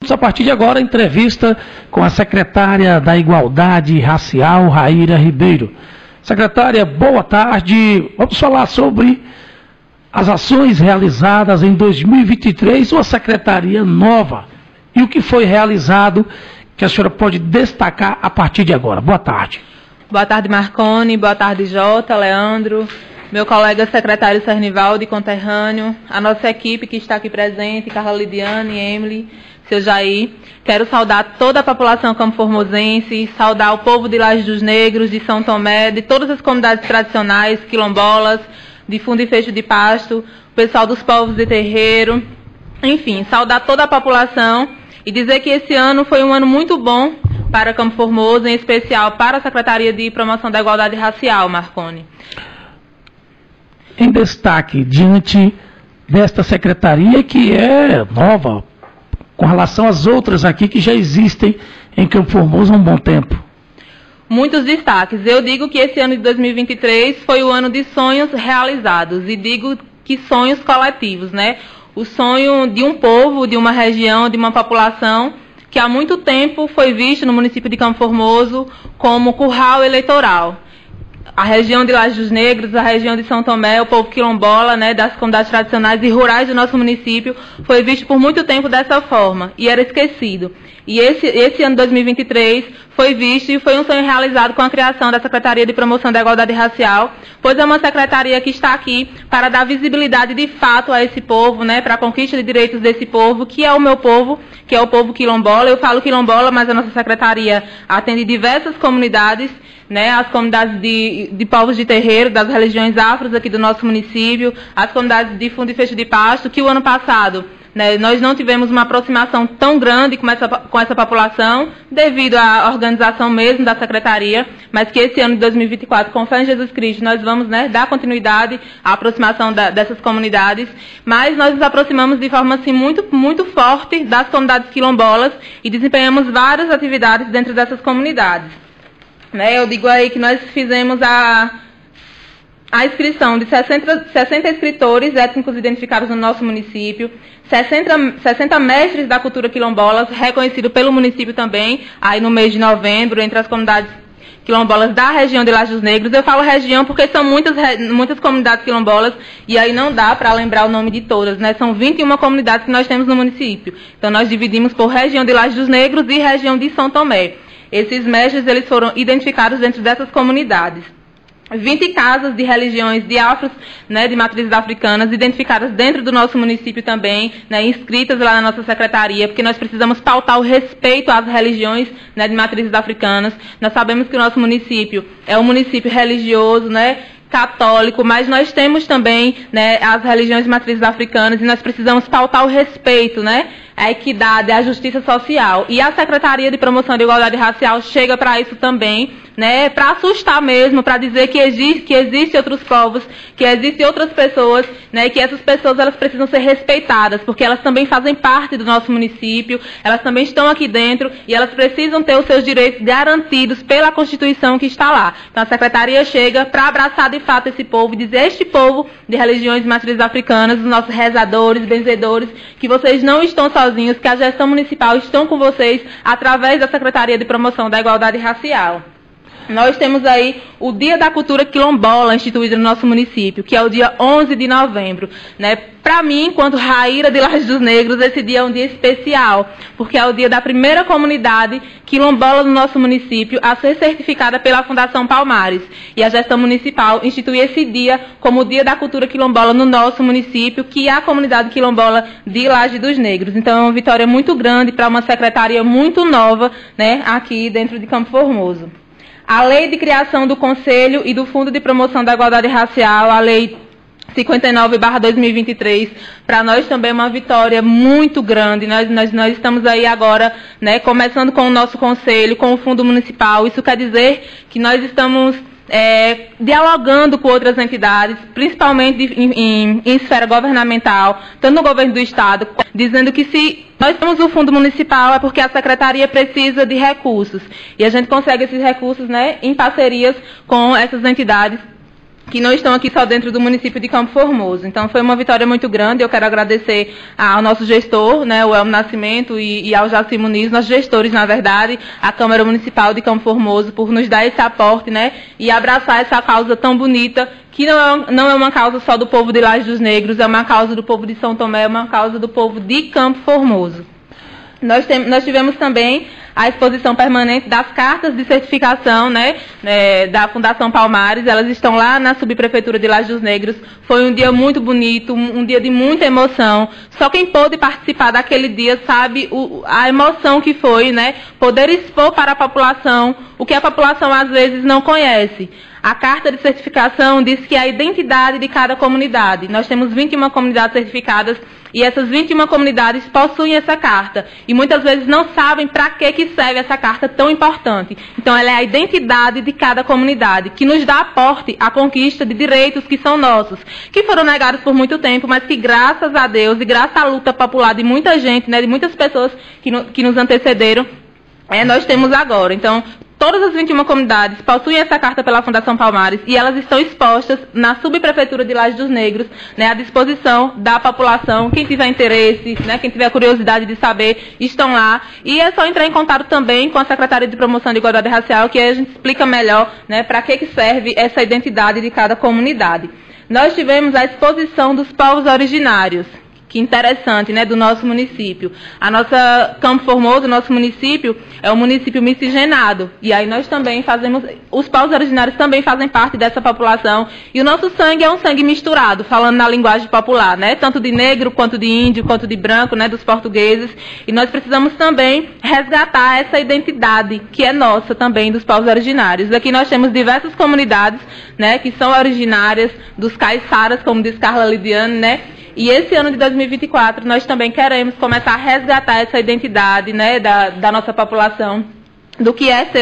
a partir de agora, entrevista com a secretária da Igualdade Racial, Raíra Ribeiro. Secretária, boa tarde. Vamos falar sobre as ações realizadas em 2023, uma secretaria nova, e o que foi realizado, que a senhora pode destacar a partir de agora. Boa tarde. Boa tarde, Marconi. Boa tarde, Jota, Leandro, meu colega secretário Cernivaldo, conterrâneo, a nossa equipe que está aqui presente, Carla Lidiane, Emily, seu Jair. Quero saudar toda a população campo-formosense, saudar o povo de Laje dos Negros, de São Tomé, de todas as comunidades tradicionais, quilombolas, de Fundo e Fecho de Pasto, o pessoal dos povos de terreiro, enfim, saudar toda a população e dizer que esse ano foi um ano muito bom para Campo Formoso, em especial para a Secretaria de Promoção da Igualdade Racial, Marconi. Em destaque, diante desta secretaria que é nova, com relação às outras aqui que já existem em Campo Formoso há um bom tempo. Muitos destaques. Eu digo que esse ano de 2023 foi o ano de sonhos realizados, e digo que sonhos coletivos, né? O sonho de um povo, de uma região, de uma população que há muito tempo foi visto no município de Campo Formoso como curral eleitoral. A região de Laje dos Negros, a região de São Tomé, o povo quilombola, né, das comunidades tradicionais e rurais do nosso município, foi visto por muito tempo dessa forma e era esquecido. E esse ano de 2023 foi visto e foi um sonho realizado com a criação da Secretaria de Promoção da Igualdade Racial, pois é uma secretaria que está aqui para dar visibilidade de fato a esse povo, né, para a conquista de direitos desse povo, que é o meu povo, que é o povo quilombola. Eu falo quilombola, mas a nossa secretaria atende diversas comunidades, né, as comunidades de povos de terreiro, das religiões afros aqui do nosso município, as comunidades de Fundo e Fecho de Pasto, que o ano passado, né, nós não tivemos uma aproximação tão grande com essa população, devido à organização mesmo da secretaria, mas que esse ano de 2024, com fé em Jesus Cristo, nós vamos, né, dar continuidade à aproximação dessas comunidades, mas nós nos aproximamos de forma assim, muito, muito forte das comunidades quilombolas e desempenhamos várias atividades dentro dessas comunidades. Né, eu digo aí que nós fizemos a inscrição de 60 escritores étnicos identificados no nosso município, 60 mestres da cultura quilombola, reconhecidos pelo município também, aí no mês de novembro, entre as comunidades quilombolas da região de Laje dos Negros. Eu falo região porque são muitas comunidades quilombolas e aí não dá para lembrar o nome de todas, né? São 21 comunidades que nós temos no município. Então nós dividimos por região de Laje dos Negros e região de São Tomé. Esses mestres, eles foram identificados dentro dessas comunidades. 20 casas de religiões de afros, né, de matrizes africanas, identificadas dentro do nosso município também, né, inscritas lá na nossa secretaria, porque nós precisamos pautar o respeito às religiões, né, de matrizes africanas. Nós sabemos que o nosso município é um município religioso, né, católico, mas nós temos também, né, as religiões de matrizes africanas e nós precisamos pautar o respeito, né, a equidade, a justiça social. E a Secretaria de Promoção da Igualdade Racial chega para isso também, né, para assustar mesmo, para dizer que existem outros povos, que existem outras pessoas, né, que essas pessoas elas precisam ser respeitadas, porque elas também fazem parte do nosso município, elas também estão aqui dentro e elas precisam ter os seus direitos garantidos pela Constituição que está lá. Então a Secretaria chega para abraçar de fato esse povo e dizer: este povo de religiões de matrizes africanas, os nossos rezadores, benzedores, que vocês não estão sozinhos, que a gestão municipal estão com vocês através da Secretaria de Promoção da Igualdade Racial. Nós temos aí o Dia da Cultura Quilombola instituído no nosso município, que é o dia 11 de novembro. Né? Para mim, enquanto Raíra de Laje dos Negros, esse dia é um dia especial, porque é o dia da primeira comunidade quilombola do nosso município a ser certificada pela Fundação Palmares. E a gestão municipal institui esse dia como o Dia da Cultura Quilombola no nosso município, que é a comunidade quilombola de Laje dos Negros. Então é uma vitória muito grande para uma secretaria muito nova, né, aqui dentro de Campo Formoso. A Lei de Criação do Conselho e do Fundo de Promoção da Igualdade Racial, a Lei 59/2023, para nós também é uma vitória muito grande. Nós estamos aí agora, né, começando com o nosso conselho, com o Fundo Municipal. Isso quer dizer que nós estamos dialogando com outras entidades, principalmente em esfera governamental, tanto no governo do Estado, dizendo que se nós temos o fundo municipal é porque a secretaria precisa de recursos. E a gente consegue esses recursos, né, em parcerias com essas entidades que não estão aqui só dentro do município de Campo Formoso. Então, foi uma vitória muito grande. Eu quero agradecer ao nosso gestor, né, o Elmo Nascimento, e ao Jaci Muniz, nossos gestores, na verdade, a Câmara Municipal de Campo Formoso, por nos dar esse aporte, né, e abraçar essa causa tão bonita, que não é uma causa só do povo de Lajes dos Negros, é uma causa do povo de São Tomé, é uma causa do povo de Campo Formoso. Nós tivemos também a exposição permanente das cartas de certificação, né, da Fundação Palmares. Elas estão lá na subprefeitura de Lajes dos Negros. Foi um dia muito bonito, um dia de muita emoção. Só quem pôde participar daquele dia sabe a emoção que foi, né, poder expor para a população o que a população às vezes não conhece. A carta de certificação diz que é a identidade de cada comunidade. Nós temos 21 comunidades certificadas e essas 21 comunidades possuem essa carta. E muitas vezes não sabem para que serve essa carta tão importante. Então, ela é a identidade de cada comunidade, que nos dá aporte à conquista de direitos que são nossos, que foram negados por muito tempo, mas que, graças a Deus e graças à luta popular de muita gente, né, de muitas pessoas que nos antecederam, nós temos agora. Então, todas as 21 comunidades possuem essa carta pela Fundação Palmares e elas estão expostas na subprefeitura de Lajes dos Negros, né, à disposição da população. Quem tiver interesse, né, quem tiver curiosidade de saber, estão lá. E é só entrar em contato também com a Secretaria de Promoção de Igualdade Racial, que aí a gente explica melhor, né, para que serve essa identidade de cada comunidade. Nós tivemos a exposição dos povos originários. Que interessante, né, do nosso município. A nossa Campo Formoso, nosso município, é um município miscigenado. E aí nós também fazemos, os povos originários também fazem parte dessa população. E o nosso sangue é um sangue misturado, falando na linguagem popular, né, tanto de negro, quanto de índio, quanto de branco, né, dos portugueses. E nós precisamos também resgatar essa identidade, que é nossa também, dos povos originários. Aqui nós temos diversas comunidades, né, que são originárias dos caiçaras, como diz Carla Lidiane, né. E esse ano de 2024 nós também queremos começar a resgatar essa identidade, né, da nossa população, do que é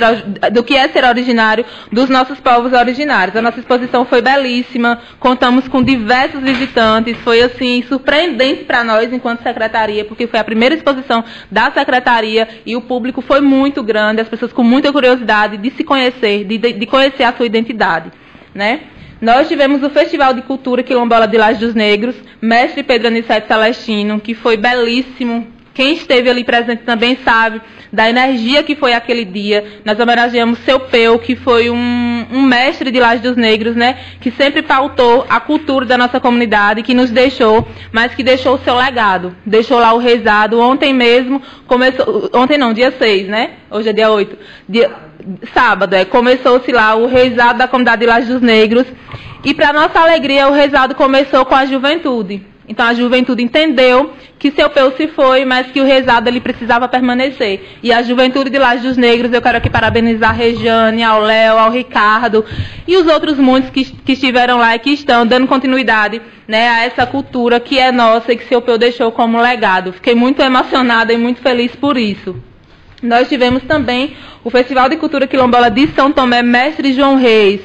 ser originário, dos nossos povos originários. A nossa exposição foi belíssima, contamos com diversos visitantes, foi assim surpreendente para nós enquanto secretaria, porque foi a primeira exposição da secretaria e o público foi muito grande, as pessoas com muita curiosidade de se conhecer, de conhecer a sua identidade, né? Nós tivemos o Festival de Cultura Quilombola de Lajes dos Negros, mestre Pedro Aniceto Celestino, que foi belíssimo. Quem esteve ali presente também sabe da energia que foi aquele dia. Nós homenageamos Seu Peu, que foi um mestre de Lajes dos Negros, né, que sempre pautou a cultura da nossa comunidade, que nos deixou, mas que deixou o seu legado. Deixou lá o rezado. Ontem mesmo, ontem não, dia 6, né? Hoje é dia 8. Sábado, começou-se lá o rezado da comunidade de Lajes dos Negros. E, para nossa alegria, o rezado começou com a juventude. Então, a juventude entendeu que Seu Peu se foi, mas que o rezado ele precisava permanecer. E a juventude de Lajes dos Negros, eu quero aqui parabenizar a Regiane, ao Léo, ao Ricardo e os outros muitos que estiveram lá e que estão dando continuidade, né, a essa cultura que é nossa e que Seu Peu deixou como legado. Fiquei muito emocionada e muito feliz por isso. Nós tivemos também o Festival de Cultura Quilombola de São Tomé, mestre João Reis.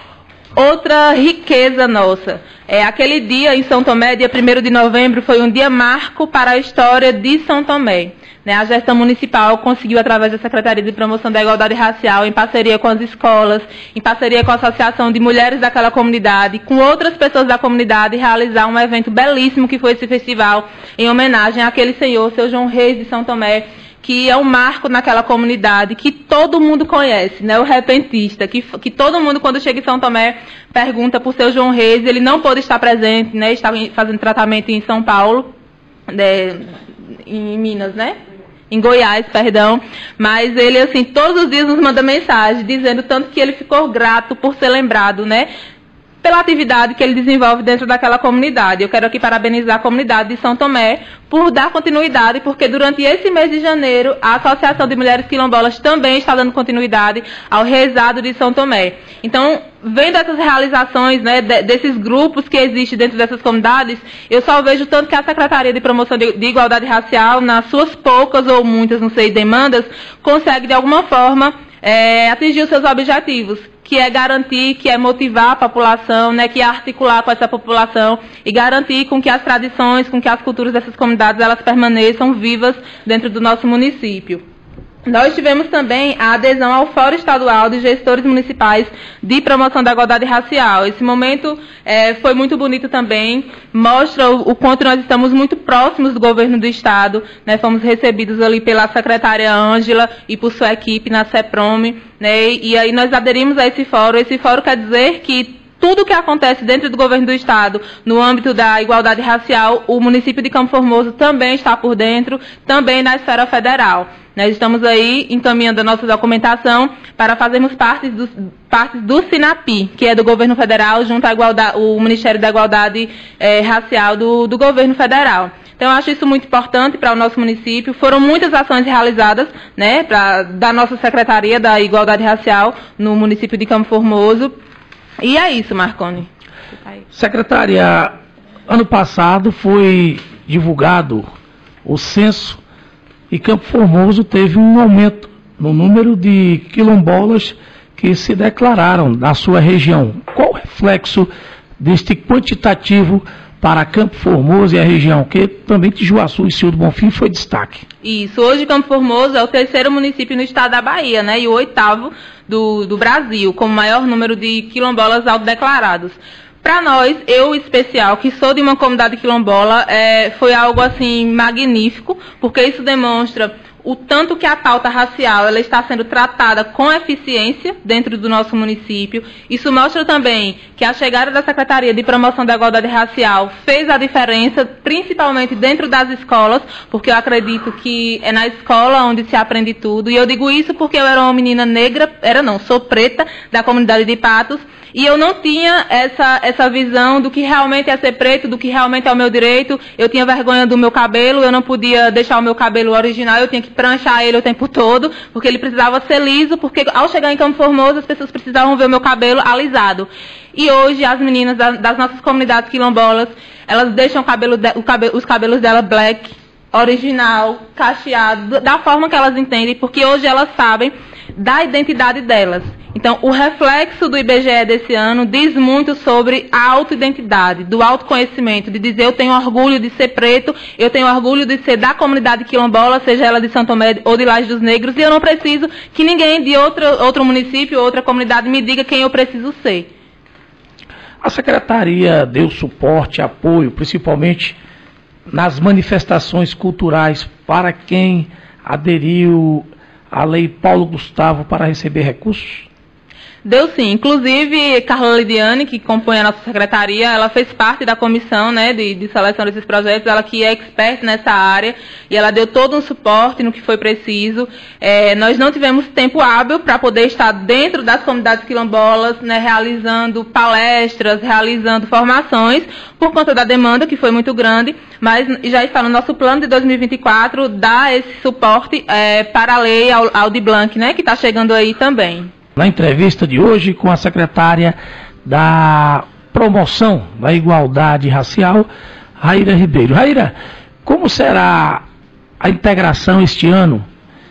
Outra riqueza nossa. Aquele dia em São Tomé, dia 1º de novembro, foi um dia marco para a história de São Tomé. Né, a gestão municipal conseguiu, através da Secretaria de Promoção da Igualdade Racial, em parceria com as escolas, em parceria com a Associação de Mulheres daquela comunidade, com outras pessoas da comunidade, realizar um evento belíssimo que foi esse festival, em homenagem àquele senhor, seu João Reis de São Tomé, que é um marco naquela comunidade, que todo mundo conhece, né, o repentista, que todo mundo, quando chega em São Tomé, pergunta por seu João Reis. Ele não pôde estar presente, né, estava fazendo tratamento em São Paulo, em Minas, né? Em Goiás, perdão, mas ele, assim, todos os dias nos manda mensagem, dizendo tanto que ele ficou grato por ser lembrado, né, pela atividade que ele desenvolve dentro daquela comunidade. Eu quero aqui parabenizar a comunidade de São Tomé por dar continuidade, porque durante esse mês de janeiro, a Associação de Mulheres Quilombolas também está dando continuidade ao rezado de São Tomé. Então, vendo essas realizações, né, desses grupos que existem dentro dessas comunidades, eu só vejo tanto que a Secretaria de Promoção de Igualdade Racial, nas suas poucas ou muitas, não sei, demandas, consegue de alguma forma atingir os seus objetivos, que é garantir, que é motivar a população, né, que é articular com essa população e garantir com que as tradições, com que as culturas dessas comunidades, elas permaneçam vivas dentro do nosso município. Nós tivemos também a adesão ao Fórum Estadual de Gestores Municipais de Promoção da Igualdade Racial. Esse momento foi muito bonito também, mostra o quanto nós estamos muito próximos do governo do Estado, né? Fomos recebidos ali pela secretária Ângela e por sua equipe na CEPROME, né? E aí nós aderimos a esse fórum. Esse fórum quer dizer que tudo que acontece dentro do governo do Estado, no âmbito da igualdade racial, o município de Campo Formoso também está por dentro, também na esfera federal. Nós estamos aí encaminhando a nossa documentação para fazermos parte do SINAPI, que é do governo federal, junto ao Ministério da Igualdade Racial do governo federal. Então, eu acho isso muito importante para o nosso município. Foram muitas ações realizadas, né, da nossa Secretaria da Igualdade Racial no município de Campo Formoso. E é isso, Marconi. Secretária, ano passado foi divulgado o censo e Campo Formoso teve um aumento no número de quilombolas que se declararam na sua região. Qual o reflexo deste quantitativo para Campo Formoso e a região, que também Tijuaçu e Senhor do Bonfim foi destaque? Isso, hoje Campo Formoso é o 3º município no estado da Bahia, né, e o 8º do Brasil, com o maior número de quilombolas autodeclarados. Para nós, eu em especial, que sou de uma comunidade quilombola, foi algo assim magnífico, porque isso demonstra o tanto que a pauta racial ela está sendo tratada com eficiência dentro do nosso município. Isso mostra também que a chegada da Secretaria de Promoção da Igualdade Racial fez a diferença, principalmente dentro das escolas, porque eu acredito que é na escola onde se aprende tudo. E eu digo isso porque eu era uma menina negra, sou preta, da comunidade de Patos, e eu não tinha essa visão do que realmente é ser preto, do que realmente é o meu direito. Eu tinha vergonha do meu cabelo, eu não podia deixar o meu cabelo original, eu tinha que pranchar ele o tempo todo, porque ele precisava ser liso, porque ao chegar em Campo Formoso as pessoas precisavam ver o meu cabelo alisado. E hoje as meninas das nossas comunidades quilombolas, elas deixam os cabelos dela black, original, cacheado, da forma que elas entendem, porque hoje elas sabem da identidade delas. Então, o reflexo do IBGE desse ano diz muito sobre a autoidentidade, do autoconhecimento, de dizer eu tenho orgulho de ser preto, eu tenho orgulho de ser da comunidade quilombola, seja ela de Santo Tomé ou de Laje dos Negros, e eu não preciso que ninguém de outro município, outra comunidade me diga quem eu preciso ser. A Secretaria deu suporte, apoio, principalmente nas manifestações culturais para quem aderiu à Lei Paulo Gustavo para receber recursos? Deu sim, inclusive Carla Lidiane, que compõe a nossa secretaria, ela fez parte da comissão, né, de seleção desses projetos, ela que é expert nessa área, e ela deu todo um suporte no que foi preciso. Nós não tivemos tempo hábil para poder estar dentro das comunidades quilombolas, né, realizando palestras, realizando formações, por conta da demanda, que foi muito grande, mas já está no nosso plano de 2024, dar esse suporte para a lei Aldir Blanc, né, que está chegando aí também. Na entrevista de hoje com a secretária da Promoção da Igualdade Racial, Raíra Ribeiro. Raíra, como será a integração este ano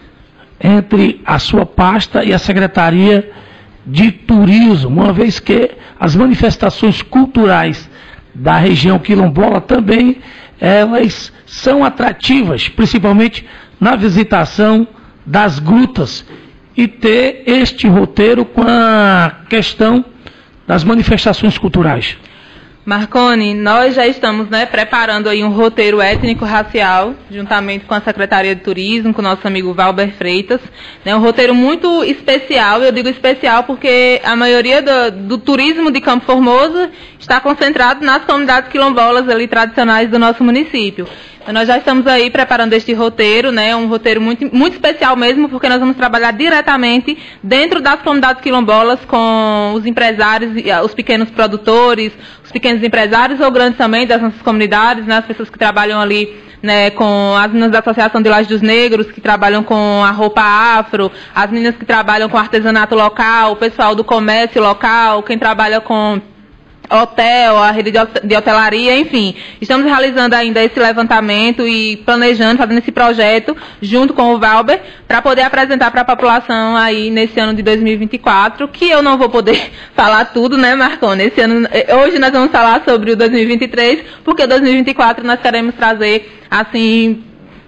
entre a sua pasta e a Secretaria de Turismo, uma vez que as manifestações culturais da região quilombola também elas são atrativas, principalmente na visitação das grutas, e ter este roteiro com a questão das manifestações culturais? Marconi, nós já estamos, né, preparando aí um roteiro étnico-racial, juntamente com a Secretaria de Turismo, com o nosso amigo Valber Freitas, né, um roteiro muito especial. Eu digo especial porque a maioria do turismo de Campo Formoso está concentrado nas comunidades quilombolas ali tradicionais do nosso município. Então, nós já estamos aí preparando este roteiro, né, um roteiro muito, muito especial mesmo, porque nós vamos trabalhar diretamente dentro das comunidades quilombolas com os empresários, os pequenos produtores, os pequenos empresários ou grandes também das nossas comunidades, né, as pessoas que trabalham ali, né, com as meninas da Associação de Laje dos Negros, que trabalham com a roupa afro, as meninas que trabalham com artesanato local, o pessoal do comércio local, quem trabalha com hotel, a rede de hotelaria, enfim. Estamos realizando ainda esse levantamento e planejando, fazendo esse projeto junto com o Valber, para poder apresentar para a população aí nesse ano de 2024, que eu não vou poder falar tudo, né, Marconi? Esse ano, hoje nós vamos falar sobre o 2023, porque 2024 nós queremos trazer, assim,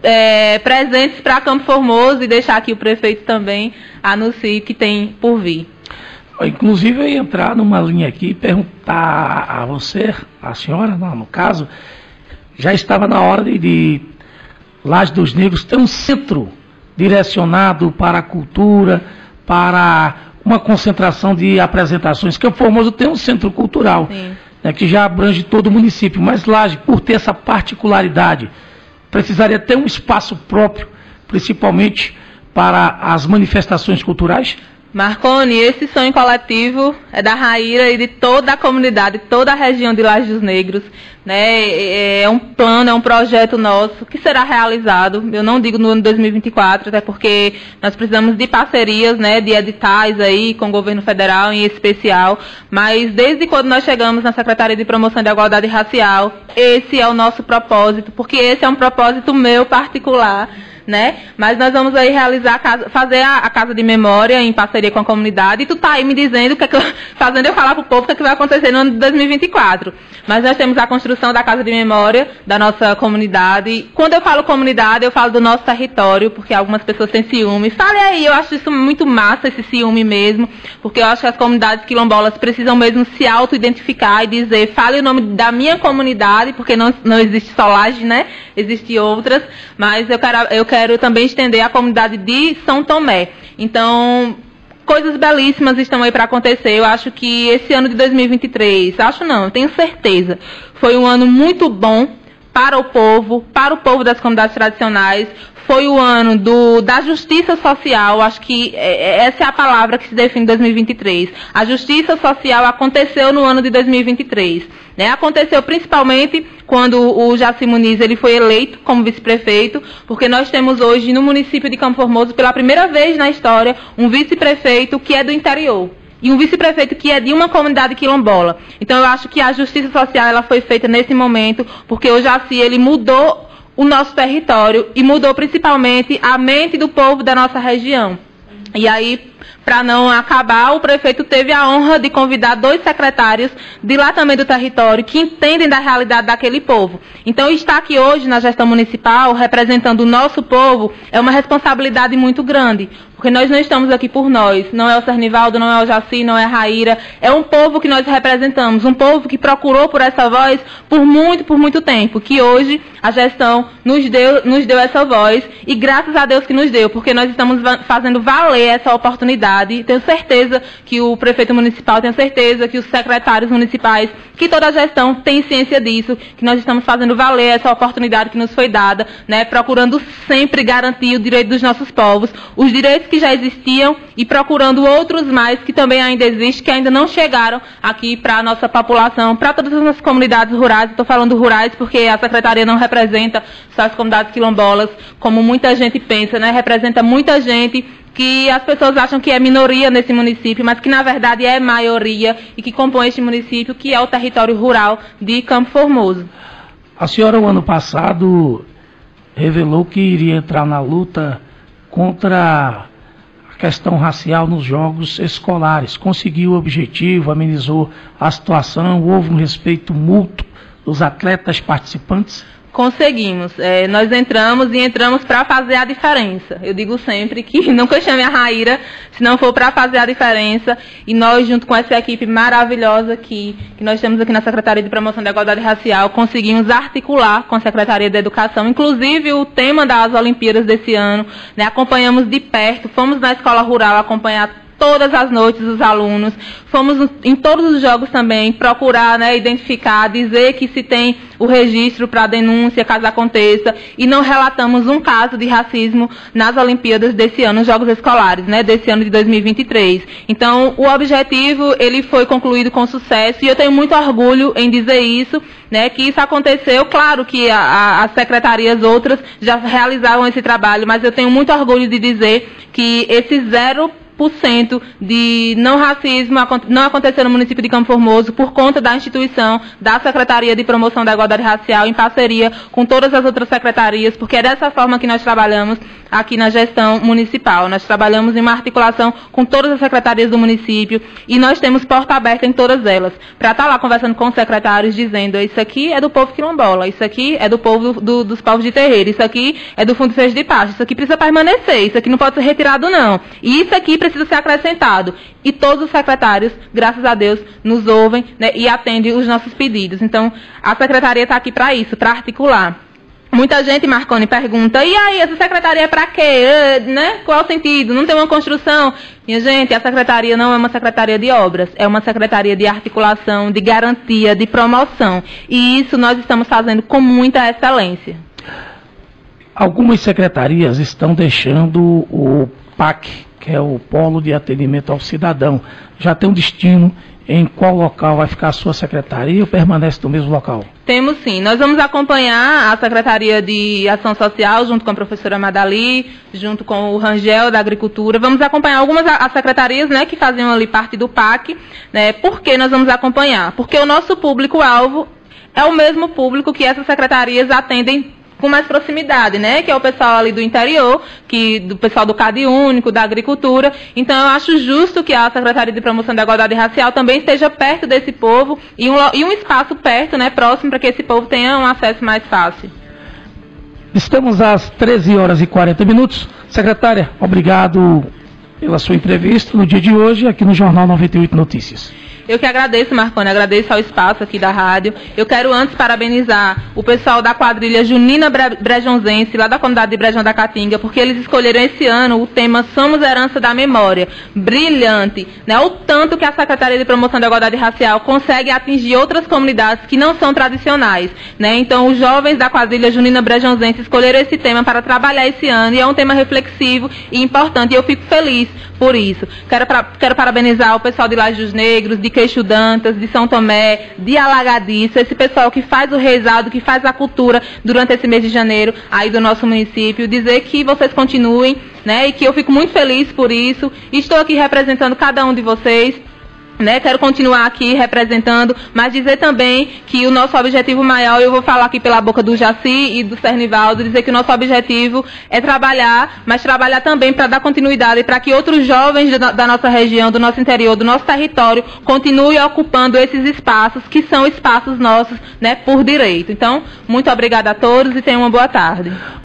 presentes para Campo Formoso, e deixar aqui o prefeito também anuncie que tem por vir. Inclusive, eu ia entrar numa linha aqui e perguntar a você, a senhora, no caso, já estava na hora de Laje dos Negros ter um centro direcionado para a cultura, para uma concentração de apresentações. Campo Formoso tem um centro cultural, né, que já abrange todo o município, mas Laje, por ter essa particularidade, precisaria ter um espaço próprio, principalmente para as manifestações culturais? Marconi, esse sonho coletivo é da Raíra e de toda a comunidade, toda a região de Laje dos Negros, né? É um plano, é um projeto nosso que será realizado. Eu não digo no ano 2024, até porque nós precisamos de parcerias, né, de editais aí com o governo federal em especial, mas desde quando nós chegamos na Secretaria de Promoção da Igualdade Racial, esse é o nosso propósito, porque esse é um propósito meu particular, né? Mas nós vamos aí realizar, fazer a Casa de Memória em parceria com a comunidade, e tu tá aí me dizendo fazendo eu falar pro povo o que vai acontecer no ano de 2024. Mas nós temos a construção da Casa de Memória da nossa comunidade. Quando eu falo comunidade, eu falo do nosso território, porque algumas pessoas têm ciúme. Fale aí, eu acho isso muito massa, esse ciúme mesmo, porque eu acho que as comunidades quilombolas precisam mesmo se auto-identificar e dizer, fale o nome da minha comunidade, porque não existe só Laje, né? Existem outras, mas eu quero também estender a comunidade de São Tomé. Então, coisas belíssimas estão aí para acontecer. Eu acho que esse ano de 2023, tenho certeza, foi um ano muito bom para o povo das comunidades tradicionais. Foi o ano da justiça social. Acho que essa é a palavra que se define em 2023. A justiça social aconteceu no ano de 2023. Né? Aconteceu principalmente quando o Jaci Muniz ele foi eleito como vice-prefeito, porque nós temos hoje no município de Campo Formoso, pela primeira vez na história, um vice-prefeito que é do interior. E um vice-prefeito que é de uma comunidade quilombola. Então eu acho que a justiça social ela foi feita nesse momento, porque o Jaci ele mudou o nosso território e mudou principalmente a mente do povo da nossa região. E aí, para não acabar, o prefeito teve a honra de convidar 2 secretários de lá também do território, que entendem da realidade daquele povo. Então, estar aqui hoje na gestão municipal, representando o nosso povo, é uma responsabilidade muito grande. Porque nós não estamos aqui por nós, não é o Cernivaldo, não é o Jaci, não é a Raíra, é um povo que nós representamos, um povo que procurou por essa voz por muito tempo, que hoje a gestão nos deu essa voz, e graças a Deus que nos deu, porque nós estamos fazendo valer essa oportunidade. Tenho certeza que o prefeito municipal, tenho certeza que os secretários municipais, que toda a gestão tem ciência disso, que nós estamos fazendo valer essa oportunidade que nos foi dada, né, procurando sempre garantir o direito dos nossos povos, os direitos que já existiam, e procurando outros mais que também ainda existem, que ainda não chegaram aqui para a nossa população, para todas as nossas comunidades rurais. Estou falando rurais porque a secretaria não representa só as comunidades quilombolas, como muita gente pensa, né? Representa muita gente que as pessoas acham que é minoria nesse município, mas que na verdade é maioria e que compõe este município, que é o território rural de Campo Formoso. A senhora, o ano passado, revelou que iria entrar na luta contra a questão racial nos jogos escolares. Conseguiu o objetivo, amenizou a situação, houve um respeito mútuo dos atletas participantes? Conseguimos. Nós entramos para fazer a diferença. Eu digo sempre que nunca chame a Raíra se não for para fazer a diferença. E nós, junto com essa equipe maravilhosa que nós temos aqui na Secretaria de Promoção da Igualdade Racial, conseguimos articular com a Secretaria de Educação, inclusive o tema das Olimpíadas desse ano, né? Acompanhamos de perto, fomos na escola rural acompanhar todas as noites os alunos, fomos em todos os jogos também procurar, né, identificar, dizer que se tem o registro para denúncia caso aconteça, e não relatamos um caso de racismo nas Olimpíadas desse ano, nos Jogos Escolares, né, desse ano de 2023. Então, o objetivo ele foi concluído com sucesso, e eu tenho muito orgulho em dizer isso, né, que isso aconteceu. Claro que as secretarias outras já realizavam esse trabalho, mas eu tenho muito orgulho de dizer que esse 0 de não racismo não aconteceu no município de Campo Formoso por conta da instituição da Secretaria de Promoção da Igualdade Racial em parceria com todas as outras secretarias, porque é dessa forma que nós trabalhamos aqui na gestão municipal. Nós trabalhamos em uma articulação com todas as secretarias do município e nós temos porta aberta em todas elas, para estar lá conversando com os secretários, dizendo: isso aqui é do povo quilombola, isso aqui é do povo dos povos de terreiro, isso aqui é do Fundo Verde de Pasto, isso aqui precisa permanecer, isso aqui não pode ser retirado não, e isso aqui precisa ser acrescentado. E todos os secretários, graças a Deus, nos ouvem, né, e atendem os nossos pedidos. Então, a secretaria está aqui para isso, para articular. Muita gente, Marconi, pergunta: e aí, essa secretaria é para quê? Né? Qual o sentido? Não tem uma construção? Minha gente, a secretaria não é uma secretaria de obras, é uma secretaria de articulação, de garantia, de promoção. E isso nós estamos fazendo com muita excelência. Algumas secretarias estão deixando o PAC, que é o Polo de Atendimento ao Cidadão. Já tem um destino em qual local vai ficar a sua secretaria ou permanece no mesmo local? Temos sim. Nós vamos acompanhar a Secretaria de Ação Social, junto com a professora Madali, junto com o Rangel da Agricultura. Vamos acompanhar algumas as secretarias, né, que faziam ali parte do PAC. Né? Por que nós vamos acompanhar? Porque o nosso público-alvo é o mesmo público que essas secretarias atendem com mais proximidade, né? Que é o pessoal ali do interior, do pessoal do CAD Único, da agricultura. Então, eu acho justo que a Secretaria de Promoção da Igualdade Racial também esteja perto desse povo e um espaço perto, né, próximo, para que esse povo tenha um acesso mais fácil. Estamos às 13h40. Secretária, obrigado pela sua entrevista no dia de hoje aqui no Jornal 98 Notícias. Eu que agradeço, Marconi, agradeço ao espaço aqui da rádio. Eu quero antes parabenizar o pessoal da quadrilha Junina Brejonzense, lá da comunidade de Brejão da Caatinga, porque eles escolheram esse ano o tema Somos Herança da Memória. Brilhante, né? O tanto que a Secretaria de Promoção da Igualdade Racial consegue atingir outras comunidades que não são tradicionais, né? Então, os jovens da quadrilha Junina Brejonzense escolheram esse tema para trabalhar esse ano, e é um tema reflexivo e importante, e eu fico feliz por isso. Quero parabenizar o pessoal de Laje dos Negros, de Queixo Dantas, de São Tomé, de Alagadiça, esse pessoal que faz o reizado, que faz a cultura durante esse mês de janeiro aí do nosso município. Dizer que vocês continuem, né, e que eu fico muito feliz por isso. Estou aqui representando cada um de vocês, né, quero continuar aqui representando, mas dizer também que o nosso objetivo maior, eu vou falar aqui pela boca do Jaci e do Cernivaldo, dizer que o nosso objetivo é trabalhar, mas trabalhar também para dar continuidade, para que outros jovens da nossa região, do nosso interior, do nosso território, continuem ocupando esses espaços, que são espaços nossos, né, por direito. Então, muito obrigada a todos e tenham uma boa tarde.